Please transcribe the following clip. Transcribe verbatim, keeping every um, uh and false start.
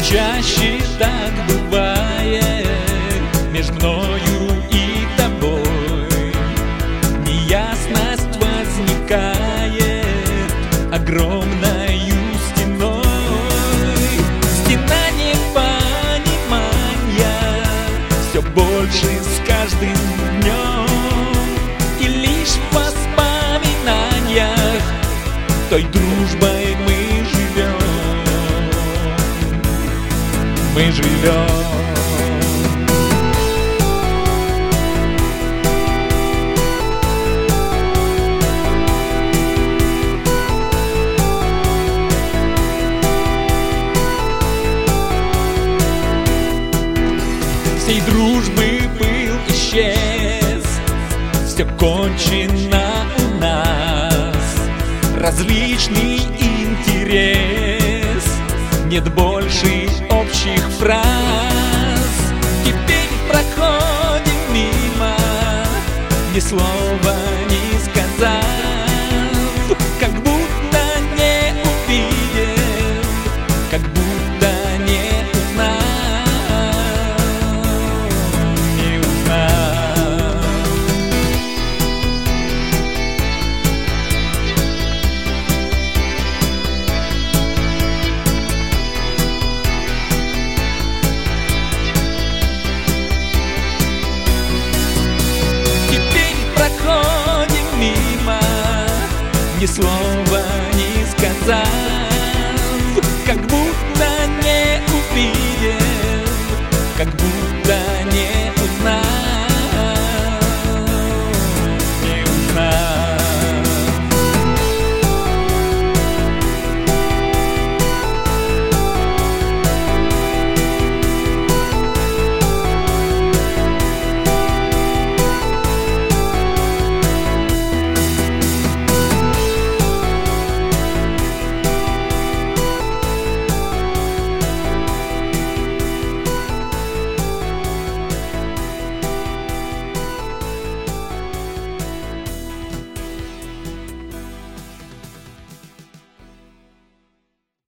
чаще так бывает между мною и тобой. Неясность возникает огромною стеной. Стена непонимания все больше с каждым днем. И лишь в воспоминаниях той дружбой мы живем. Мы живем. Всей дружбы был исчез, все кончено у нас. Различный интерес, нет больше общих фраз. Теперь проходим мимо, ни слова не сказав, как будто не увидел, как будто не узнал, не узнал. Теперь проходим мимо, ни слова